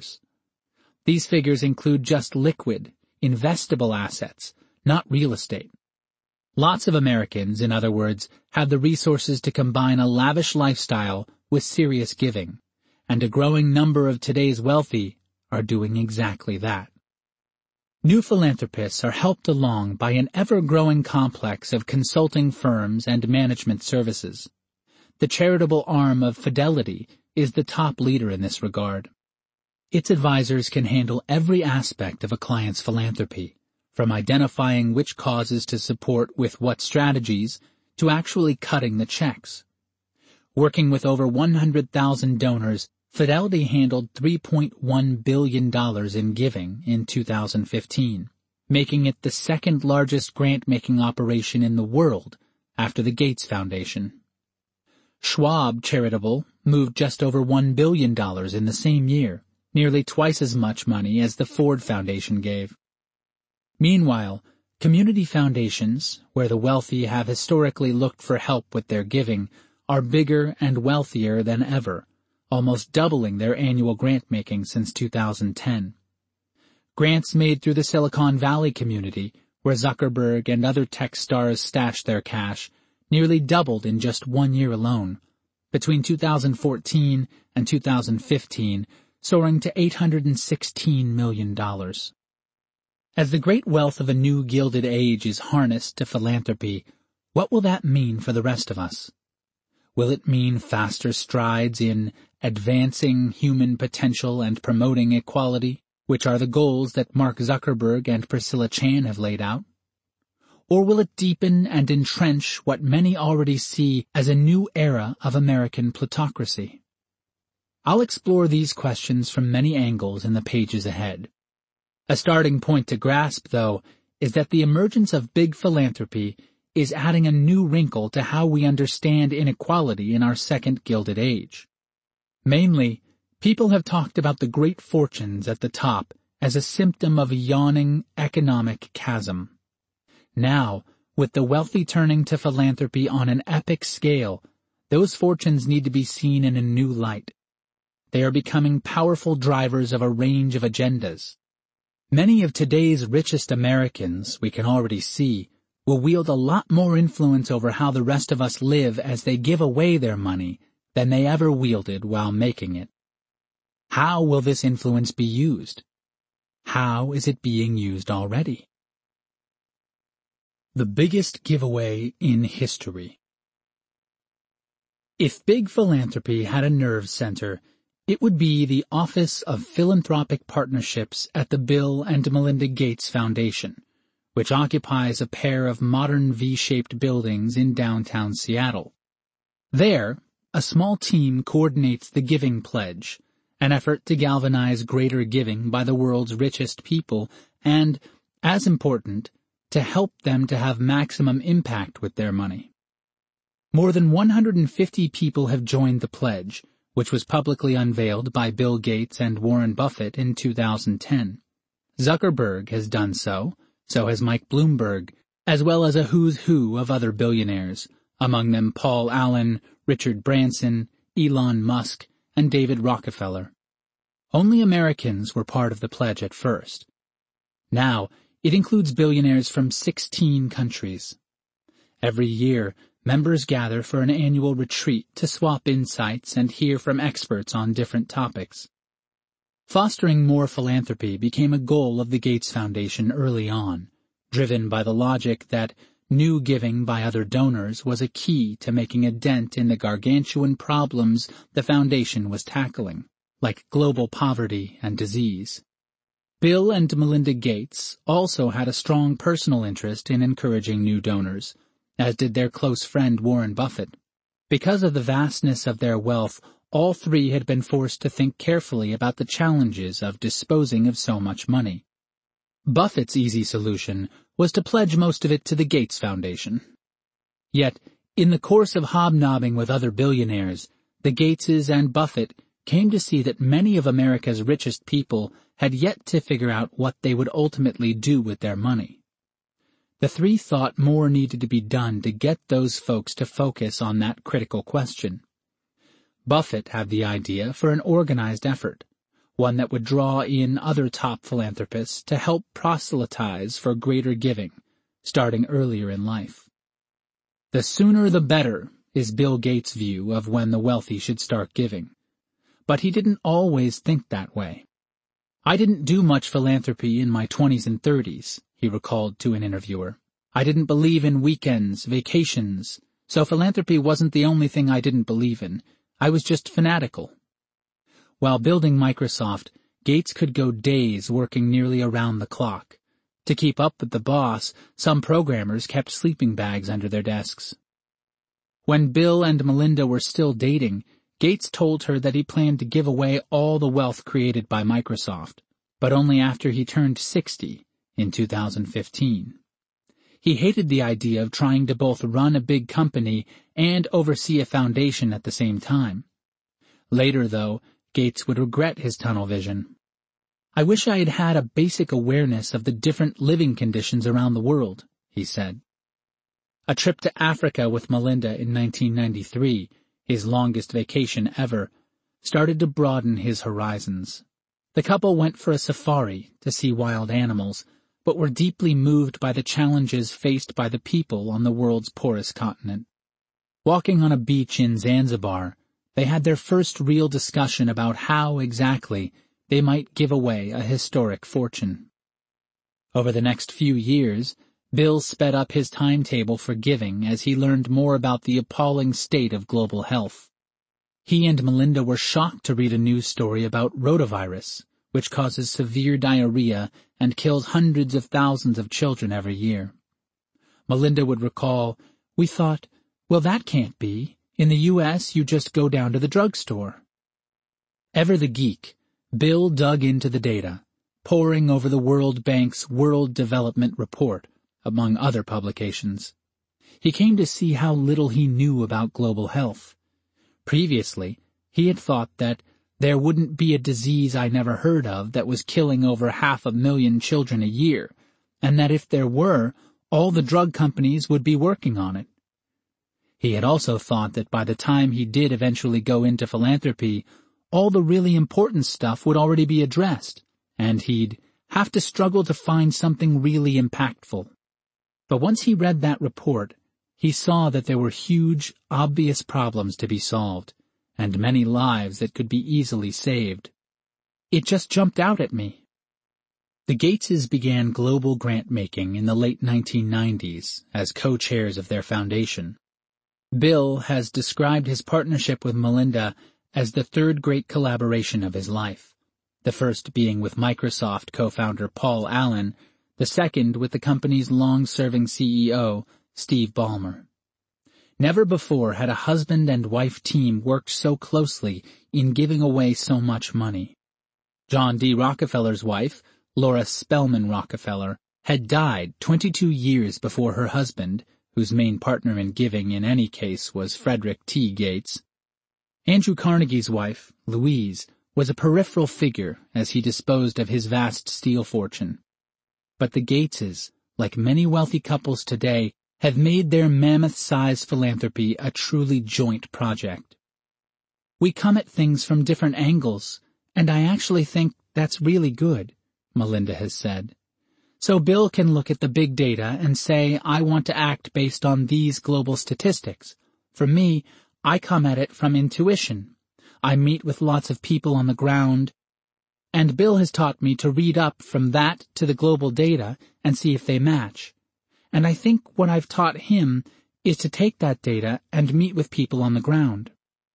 These figures include just liquid, investable assets, not real estate. Lots of Americans, in other words, have the resources to combine a lavish lifestyle with serious giving, and a growing number of today's wealthy are doing exactly that. New philanthropists are helped along by an ever-growing complex of consulting firms and management services. The charitable arm of Fidelity is the top leader in this regard. Its advisors can handle every aspect of a client's philanthropy, from identifying which causes to support with what strategies to actually cutting the checks. Working with over 100,000 donors, Fidelity handled $3.1 billion in giving in 2015, making it the second largest grant-making operation in the world after the Gates Foundation. Schwab Charitable moved just over $1 billion in the same year, nearly twice as much money as the Ford Foundation gave. Meanwhile, community foundations, where the wealthy have historically looked for help with their giving, are bigger and wealthier than ever, almost doubling their annual grant-making since 2010. Grants made through the Silicon Valley community, where Zuckerberg and other tech stars stash their cash, nearly doubled in just 1 year alone, between 2014 and 2015, soaring to $816 million. As the great wealth of a new Gilded Age is harnessed to philanthropy, what will that mean for the rest of us? Will it mean faster strides in advancing human potential and promoting equality, which are the goals that Mark Zuckerberg and Priscilla Chan have laid out? Or will it deepen and entrench what many already see as a new era of American plutocracy? I'll explore these questions from many angles in the pages ahead. A starting point to grasp, though, is that the emergence of big philanthropy is adding a new wrinkle to how we understand inequality in our second Gilded Age. Mainly, people have talked about the great fortunes at the top as a symptom of a yawning economic chasm. Now, with the wealthy turning to philanthropy on an epic scale, those fortunes need to be seen in a new light. They are becoming powerful drivers of a range of agendas. Many of today's richest Americans, we can already see, will wield a lot more influence over how the rest of us live as they give away their money than they ever wielded while making it. How will this influence be used? How is it being used already? The biggest giveaway in history. If big philanthropy had a nerve center, it would be the Office of Philanthropic Partnerships at the Bill and Melinda Gates Foundation, which occupies a pair of modern V-shaped buildings in downtown Seattle. There, a small team coordinates the Giving Pledge, an effort to galvanize greater giving by the world's richest people and, as important, to help them to have maximum impact with their money. More than 150 people have joined the pledge, which was publicly unveiled by Bill Gates and Warren Buffett in 2010. Zuckerberg has done so has Mike Bloomberg, as well as a who's who of other billionaires, among them Paul Allen, Richard Branson, Elon Musk, and David Rockefeller. Only Americans were part of the pledge at first. Now, it includes billionaires from 16 countries. Every year, members gather for an annual retreat to swap insights and hear from experts on different topics. Fostering more philanthropy became a goal of the Gates Foundation early on, driven by the logic that new giving by other donors was a key to making a dent in the gargantuan problems the foundation was tackling, like global poverty and disease. Bill and Melinda Gates also had a strong personal interest in encouraging new donors, as did their close friend Warren Buffett. Because of the vastness of their wealth, all three had been forced to think carefully about the challenges of disposing of so much money. Buffett's easy solution was to pledge most of it to the Gates Foundation. Yet, in the course of hobnobbing with other billionaires, the Gateses and Buffett came to see that many of America's richest people had yet to figure out what they would ultimately do with their money. The three thought more needed to be done to get those folks to focus on that critical question. Buffett had the idea for an organized effort, one that would draw in other top philanthropists to help proselytize for greater giving, starting earlier in life. The sooner the better is Bill Gates' view of when the wealthy should start giving. But he didn't always think that way. "I didn't do much philanthropy in my 20s and 30s, he recalled to an interviewer. "I didn't believe in weekends, vacations, so philanthropy wasn't the only thing I didn't believe in. I was just fanatical." While building Microsoft, Gates could go days working nearly around the clock. To keep up with the boss, some programmers kept sleeping bags under their desks. When Bill and Melinda were still dating, Gates told her that he planned to give away all the wealth created by Microsoft, but only after he turned 60 in 2015. He hated the idea of trying to both run a big company and oversee a foundation at the same time. Later, though, Gates would regret his tunnel vision. "I wish I had had a basic awareness of the different living conditions around the world," he said. A trip to Africa with Melinda in 1993, his longest vacation ever, started to broaden his horizons. The couple went for a safari to see wild animals, but were deeply moved by the challenges faced by the people on the world's poorest continent. Walking on a beach in Zanzibar, they had their first real discussion about how, exactly, they might give away a historic fortune. Over the next few years, Bill sped up his timetable for giving as he learned more about the appalling state of global health. He and Melinda were shocked to read a news story about rotavirus, which causes severe diarrhea and kills hundreds of thousands of children every year. Melinda would recall, "We thought, well, that can't be. In the U.S., you just go down to the drugstore." Ever the geek, Bill dug into the data, poring over the World Bank's World Development Report, among other publications. He came to see how little he knew about global health. Previously, he had thought that there wouldn't be a disease I never heard of that was killing over 500,000 children a year, and that if there were, all the drug companies would be working on it. He had also thought that by the time he did eventually go into philanthropy, all the really important stuff would already be addressed, and he'd have to struggle to find something really impactful. But once he read that report, he saw that there were huge, obvious problems to be solved, and many lives that could be easily saved. It just jumped out at me. The Gateses began global grant-making in the late 1990s as co-chairs of their foundation. Bill has described his partnership with Melinda as the third great collaboration of his life, the first being with Microsoft co-founder Paul Allen, the second with the company's long-serving CEO, Steve Ballmer. Never before had a husband and wife team worked so closely in giving away so much money. John D. Rockefeller's wife, Laura Spelman Rockefeller, had died 22 years before her husband, whose main partner in giving in any case was Frederick T. Gates. Andrew Carnegie's wife, Louise, was a peripheral figure as he disposed of his vast steel fortune. But the Gateses, like many wealthy couples today, have made their mammoth-sized philanthropy a truly joint project. We come at things from different angles, and I actually think that's really good, Melinda has said. So Bill can look at the big data and say, I want to act based on these global statistics. For me, I come at it from intuition. I meet with lots of people on the ground, and Bill has taught me to read up from that to the global data and see if they match. And I think what I've taught him is to take that data and meet with people on the ground.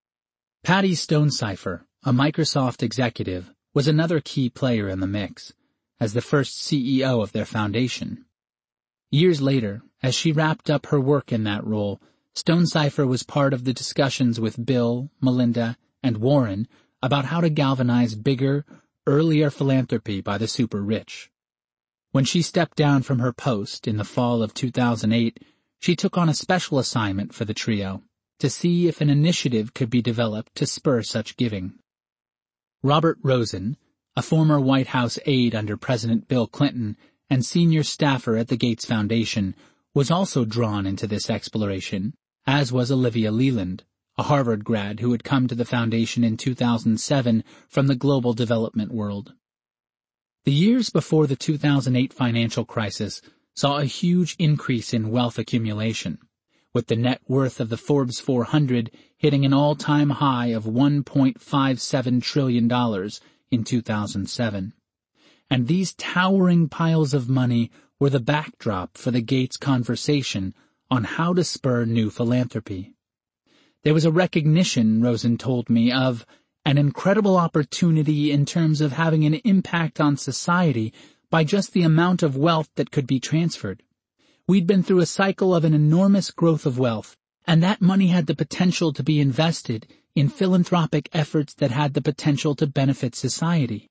Patty Stonecipher, a Microsoft executive, was another key player in the mix, as the first CEO of their foundation. Years later, as she wrapped up her work in that role, Stonecipher was part of the discussions with Bill, Melinda, and Warren about how to galvanize bigger, earlier philanthropy by the super-rich. When she stepped down from her post in the fall of 2008, she took on a special assignment for the trio to see if an initiative could be developed to spur such giving. Robert Rosen, a former White House aide under President Bill Clinton and senior staffer at the Gates Foundation, was also drawn into this exploration, as was Olivia Leland, a Harvard grad who had come to the foundation in 2007 from the global development world. The years before the 2008 financial crisis saw a huge increase in wealth accumulation, with the net worth of the Forbes 400 hitting an all-time high of $1.57 trillion in 2007. And these towering piles of money were the backdrop for the Gates conversation on how to spur new philanthropy. There was a recognition, Rosen told me, of an incredible opportunity in terms of having an impact on society by just the amount of wealth that could be transferred. We'd been through a cycle of an enormous growth of wealth, and that money had the potential to be invested in philanthropic efforts that had the potential to benefit society.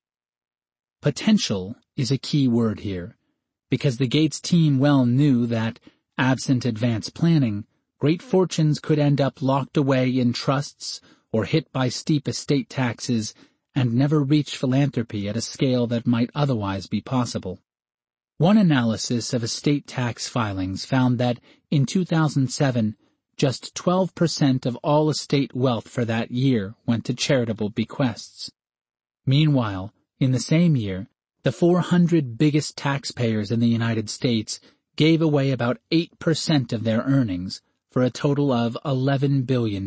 Potential is a key word here, because the Gates team well knew that, absent advanced planning, great fortunes could end up locked away in trusts or hit by steep estate taxes and never reach philanthropy at a scale that might otherwise be possible. One analysis of estate tax filings found that, in 2007, just 12% of all estate wealth for that year went to charitable bequests. Meanwhile, in the same year, the 400 biggest taxpayers in the United States gave away about 8% of their earnings, for a total of $11 billion.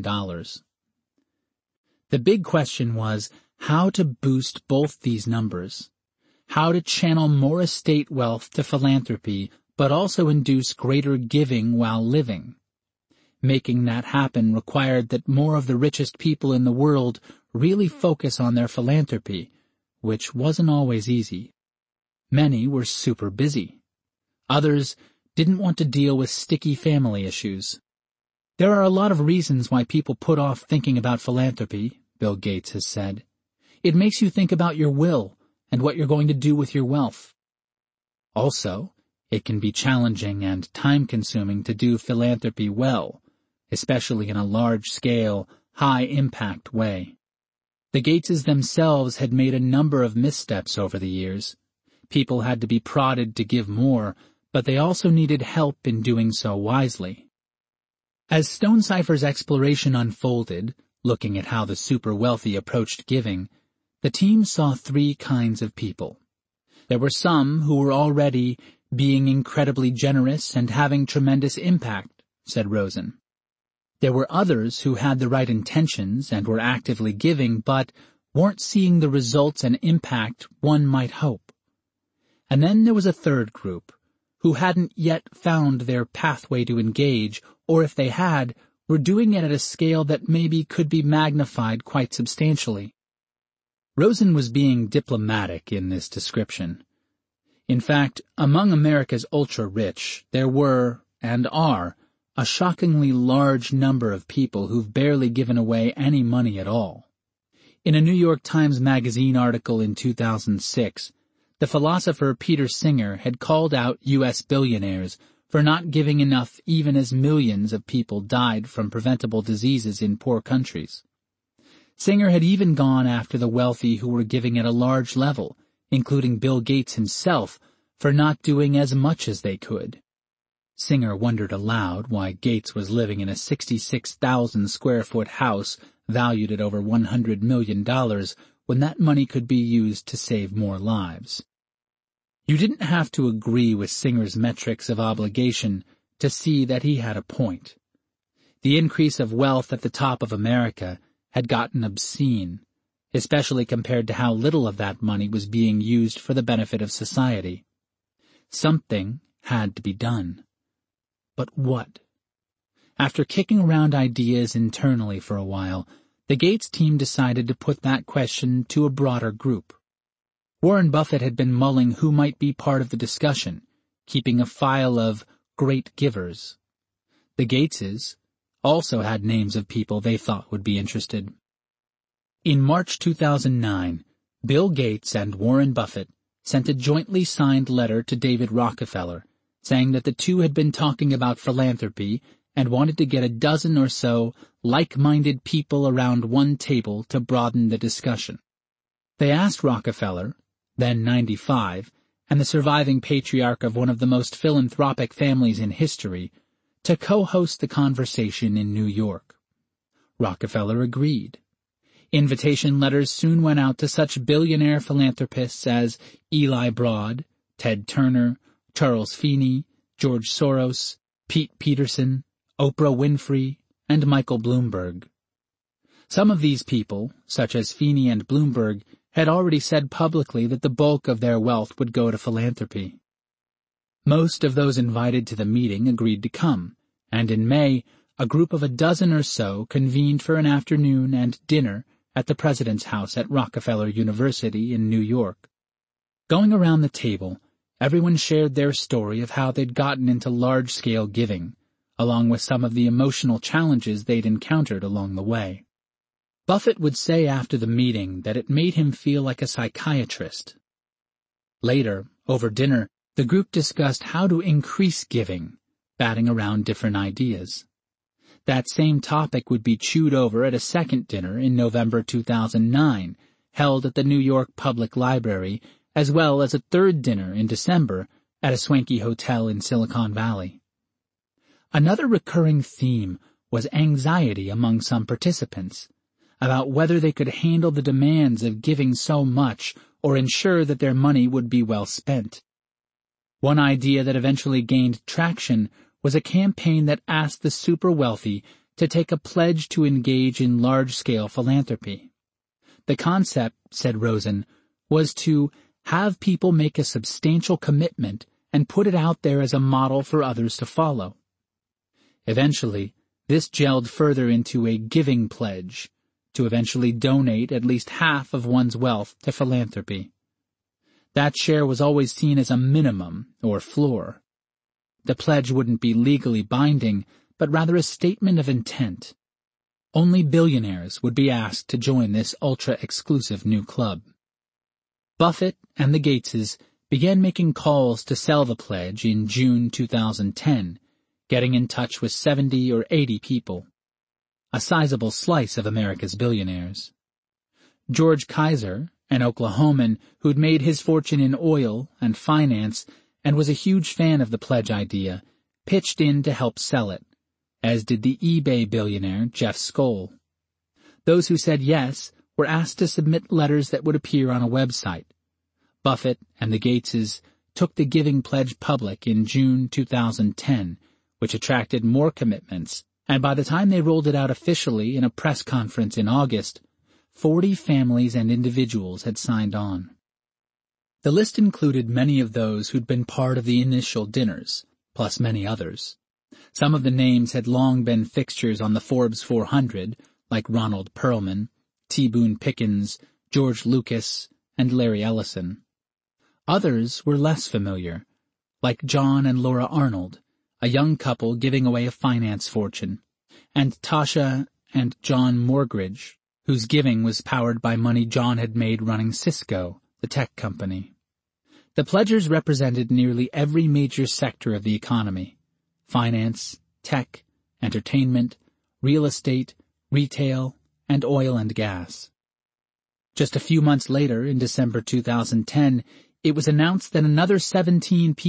The big question was how to boost both these numbers, how to channel more estate wealth to philanthropy but also induce greater giving while living. Making that happen required that more of the richest people in the world really focus on their philanthropy, which wasn't always easy. Many were super busy. Others didn't want to deal with sticky family issues. There are a lot of reasons why people put off thinking about philanthropy, Bill Gates has said. It makes you think about your will and what you're going to do with your wealth. Also, it can be challenging and time-consuming to do philanthropy well, especially in a large-scale, high-impact way. The Gateses themselves had made a number of missteps over the years. People had to be prodded to give more, but they also needed help in doing so wisely. As Stonecipher's exploration unfolded, looking at how the super-wealthy approached giving, the team saw three kinds of people. There were some who were already being incredibly generous and having tremendous impact, said Rosen. There were others who had the right intentions and were actively giving, but weren't seeing the results and impact one might hope. And then there was a third group, who hadn't yet found their pathway to engage, or if they had, were doing it at a scale that maybe could be magnified quite substantially. Rosen was being diplomatic in this description. In fact, among America's ultra-rich, there were, and are, a shockingly large number of people who've barely given away any money at all. In a New York Times Magazine article in 2006, the philosopher Peter Singer had called out U.S. billionaires for not giving enough even as millions of people died from preventable diseases in poor countries. Singer had even gone after the wealthy who were giving at a large level, including Bill Gates himself, for not doing as much as they could. Singer wondered aloud why Gates was living in a 66,000-square-foot house valued at over $100 million when that money could be used to save more lives. You didn't have to agree with Singer's metrics of obligation to see that he had a point. The increase of wealth at the top of America had gotten obscene, especially compared to how little of that money was being used for the benefit of society. Something had to be done. But what? After kicking around ideas internally for a while, the Gates team decided to put that question to a broader group. Warren Buffett had been mulling who might be part of the discussion, keeping a file of great givers. The Gateses also had names of people they thought would be interested. In March 2009, Bill Gates and Warren Buffett sent a jointly signed letter to David Rockefeller, saying that the two had been talking about philanthropy and wanted to get a dozen or so like-minded people around one table to broaden the discussion. They asked Rockefeller, then 95, and the surviving patriarch of one of the most philanthropic families in history, to co-host the conversation in New York. Rockefeller agreed. Invitation letters soon went out to such billionaire philanthropists as Eli Broad, Ted Turner, Charles Feeney, George Soros, Pete Peterson, Oprah Winfrey, and Michael Bloomberg. Some of these people, such as Feeney and Bloomberg, had already said publicly that the bulk of their wealth would go to philanthropy. Most of those invited to the meeting agreed to come, and in May, a group of a dozen or so convened for an afternoon and dinner at the President's House at Rockefeller University in New York. Going around the table, everyone shared their story of how they'd gotten into large-scale giving, along with some of the emotional challenges they'd encountered along the way. Buffett would say after the meeting that it made him feel like a psychiatrist. Later, over dinner, the group discussed how to increase giving, batting around different ideas. That same topic would be chewed over at a second dinner in November 2009, held at the New York Public Library, as well as a third dinner in December at a swanky hotel in Silicon Valley. Another recurring theme was anxiety among some participants, about whether they could handle the demands of giving so much or ensure that their money would be well spent. One idea that eventually gained traction was a campaign that asked the super wealthy to take a pledge to engage in large-scale philanthropy. The concept, said Rosen, was to have people make a substantial commitment and put it out there as a model for others to follow. Eventually, this gelled further into a giving pledge, to eventually donate at least half of one's wealth to philanthropy. That share was always seen as a minimum, or floor. The pledge wouldn't be legally binding, but rather a statement of intent. Only billionaires would be asked to join this ultra-exclusive new club. Buffett and the Gateses began making calls to sell the pledge in June 2010, getting in touch with 70 or 80 people. A sizable slice of America's billionaires. George Kaiser, an Oklahoman who'd made his fortune in oil and finance and was a huge fan of the pledge idea, pitched in to help sell it, as did the eBay billionaire Jeff Skoll. Those who said yes were asked to submit letters that would appear on a website. Buffett and the Gateses took the giving pledge public in June 2010, which attracted more commitments, and by the time they rolled it out officially in a press conference in August, 40 families and individuals had signed on. The list included many of those who'd been part of the initial dinners, plus many others. Some of the names had long been fixtures on the Forbes 400, like Ronald Perlman, T. Boone Pickens, George Lucas, and Larry Ellison. Others were less familiar, like John and Laura Arnold, a young couple giving away a finance fortune, and Tasha and John Morgridge, whose giving was powered by money John had made running Cisco, the tech company. The pledgers represented nearly every major sector of the economy, finance, tech, entertainment, real estate, retail, and oil and gas. Just a few months later, in December 2010, it was announced that another 17 people